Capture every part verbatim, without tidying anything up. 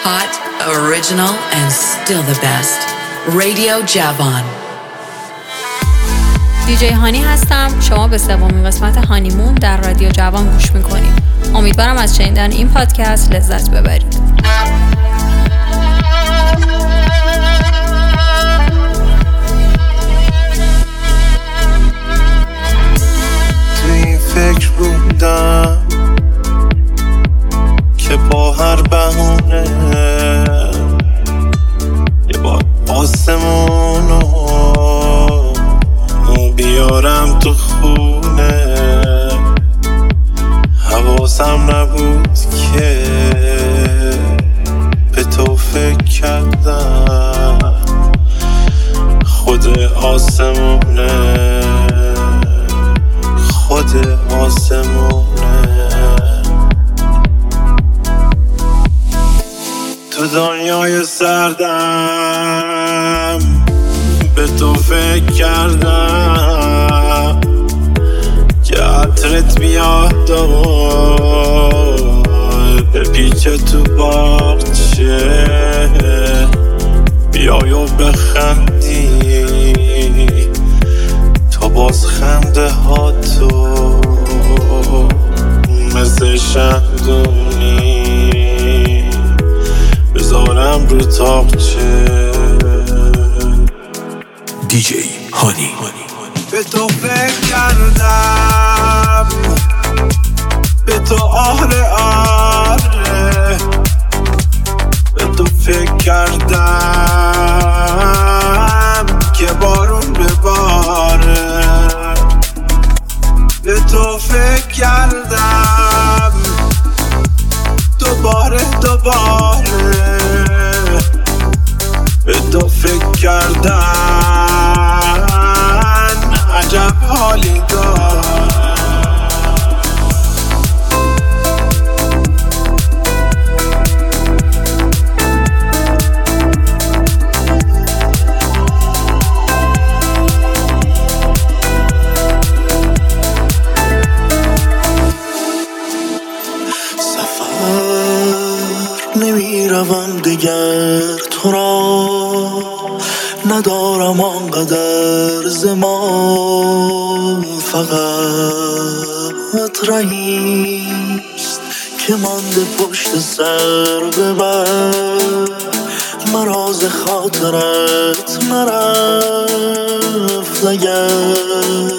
Hot, original and still the best. Radio Javan. دیجی هانی هستم. شما به سومین قسمت هانیمون در رادیو جوان گوش میکنید. امیدوارم از شنیدن این پادکست لذت ببرید. توی فکر بودم که با هر بهونه یه بار آسمونو بیارم تو خونه. حواسم نبود که به تو فکر کردم. خود آسمونه خود آسمونه تو دنیای سردم به تو فکر کردم که عطرت بیاد و بپیچه تو باغچه بیای و بخندی تا باز خنده ها تو مثل شهدونی بذارم رو تاقچه. دیجی هانی. به تو فکر کردم به تو آره آره به تو فکر کردم که بارون بباره. به تو فکر کردم دوباره دوباره به تو فکر کردم عجب حالی دار. نمیروم دیگر تو را ندارم آنقدر زمان. فقط رهیست که مانده پشت سر ببر. مراز خاطرت نرفت اگر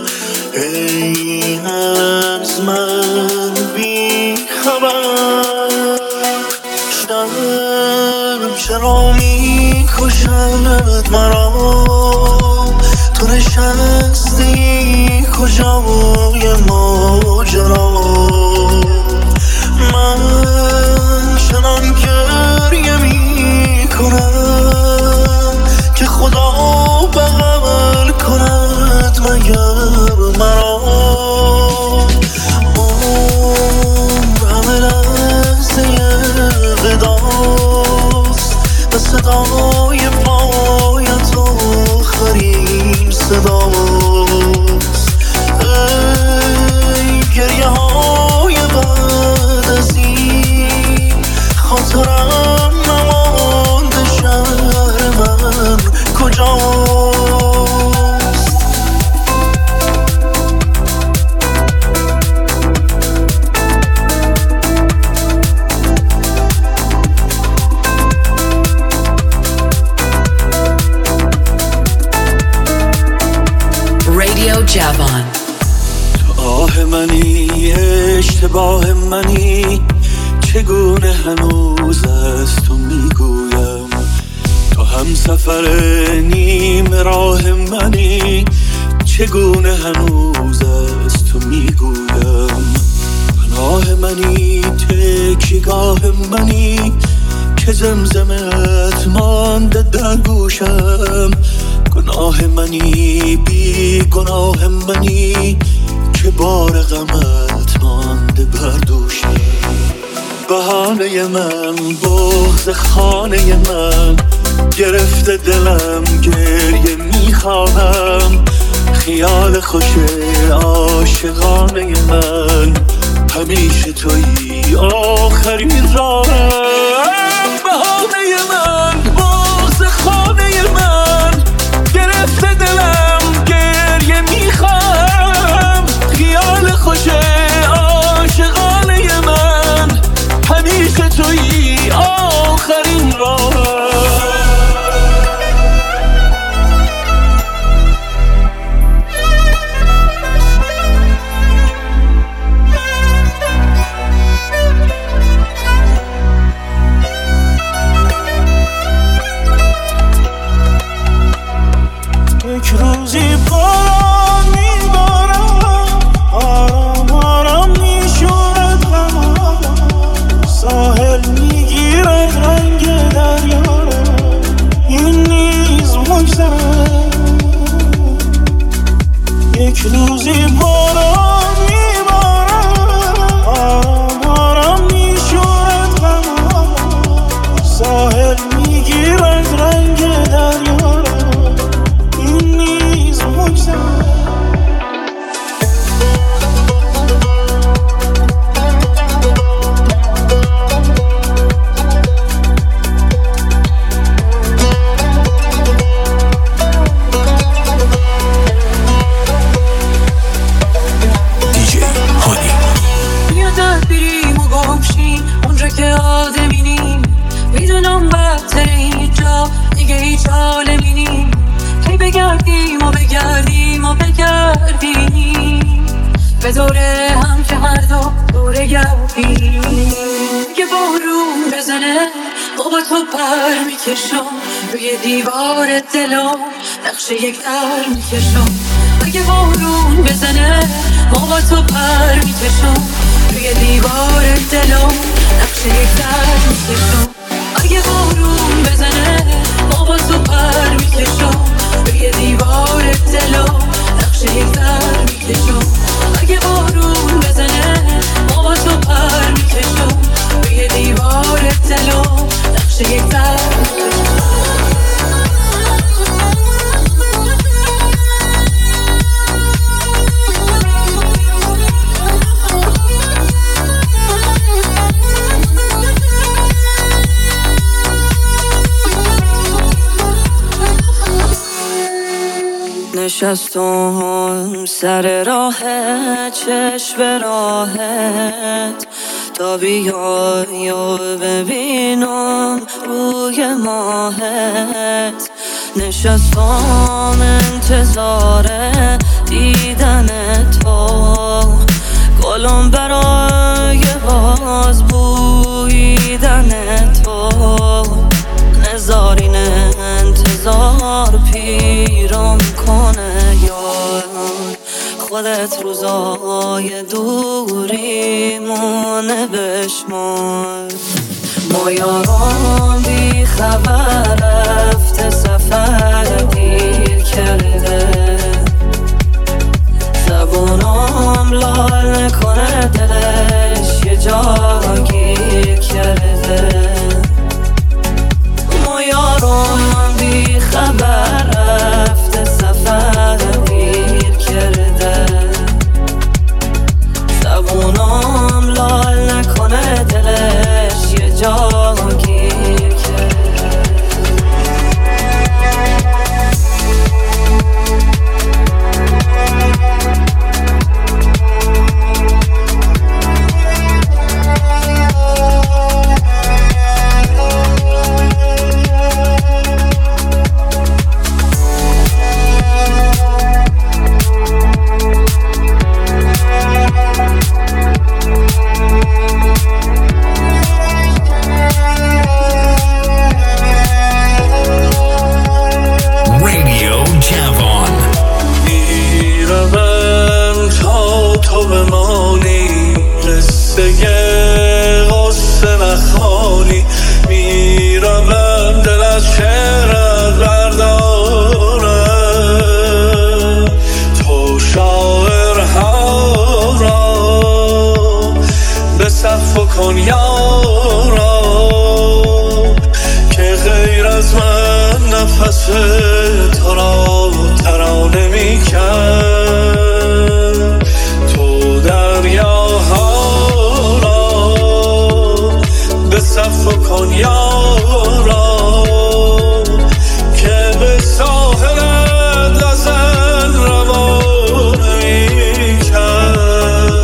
ای از من بی خبر. شدم چرا می کشد مرا تو نشستی کجای ماجرا. من چنان گریه می کنم که خدا بغل کند مگر مرا. عمر همه لحظه وداست و صدای پایت آخرین صداست. ای گریه های بعد از این خاطرم نمانده شهر من کجاست. جوان. تو آه منی اشتباه منی چگونه هنوز از تو میگویم. تو هم سفر نیم راه منی چگونه هنوز از تو میگویم. پناه منی تکیگاه منی که زمزمت مانده در گوشم. گناه منی بی گناه منی که بار غمت مانده بر دوشم. بهانه من بغض خانه من گرفته دلم گریه میخوانم. خیال خوش عاشقانه من همیشه تویی آخرین راهم. بگردیم و بگردیم و بگردیم به دوره هم که هر دو دوره گردیم. که بارون بزنه ما با تو پر میکشم روی دیوار دلم نقشه یک در میکشم. اگه بارون بزنه ما با تو پر میکشم روی دیوار دلم نقشه یک در میکشم. اگه بارون بزنه ما با تو پر میکشم روی دیوار دلم نقشه یک در میکشم. اگه بارون بزنه ما با تو پر میکشم روی دیوار دلم نقشه یک در میکشم. نشستم سر راه چشم راهت تا بیای و ببینم روی ماهت. نشستم انتظار دیدن تو گلم برای باز بویدن تو. نزارین انتظار پیرم کنه یار خودت روزای دوری مونه بشمار. ما یاران بی خبر رفته سفر دیر کرده زبونم لال نکنه دلش یه جا گیر کرده. ما یاران بی خبر رفته سفر دیر کرده زبونم لال نکنه دلش یه جا گیر کرده. تو را ترانه می کرد تو دریاها را به صف کن یارا که به ساحلت ازن روانه می کرد.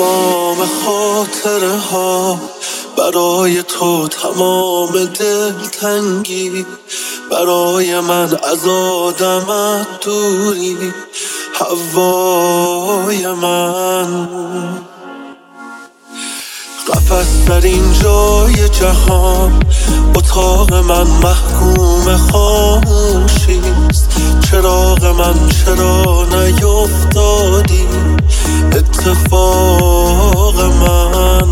تمام خاطره ها، برای تو تمام دلتنگی، برای من از آدمت دوری، هوای من. قفس در این جای جهان، اتاق من محکوم خاموشیست. چراغ من چرا نیفتادی، اتفاق من.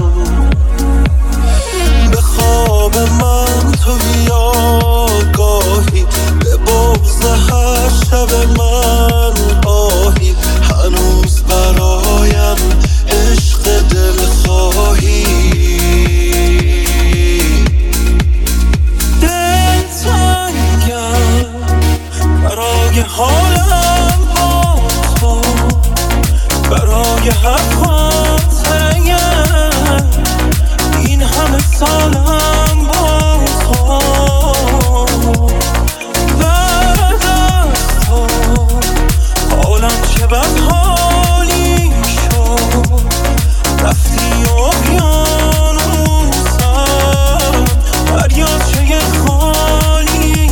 به خواب من تو بیا گاهی، به بغض هر شب من آهی. هنوز برایم عشق دلخواهی، دلتنگم برای حالم با تو، برای هر خاطره‌ام این همه سالم با تو. بعد از تو حالم چه بد حالی شد، رفتی اقیانوسم، دریاچه خالی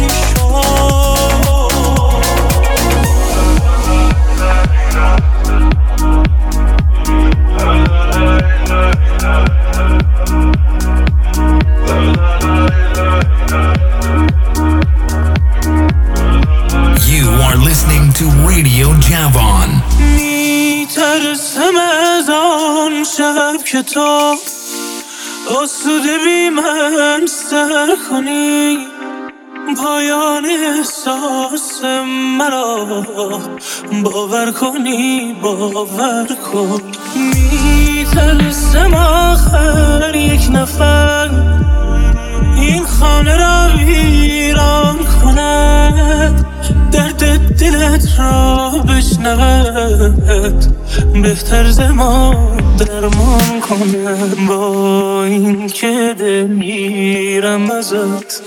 You are listening to Radio Javon. میترسم از آن شب که تو آسوده بی من سر کنی، پایان احساس مرا باور کنی، باور کن. میترسم آخر یک نفر این خانه را ویران کند، درد دلت را بشنود، بهتر ز ما درمان کنم. با این که دل میرم ازت،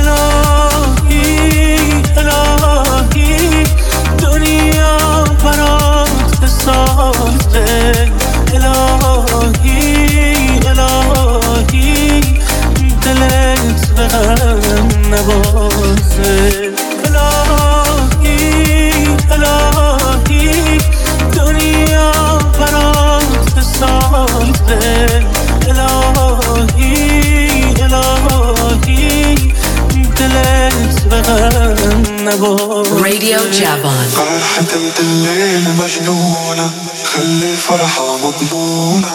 الهی الهی دنیا برات بسازه، الهی الهی دلت به غم نبازه، الهی الهی دنیا برات بسازه، الهی الهی دلت به غم نبازه. Radio Javon. فرحة الليل مجنونة، خلي الفرحة مضمونة.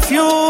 افیون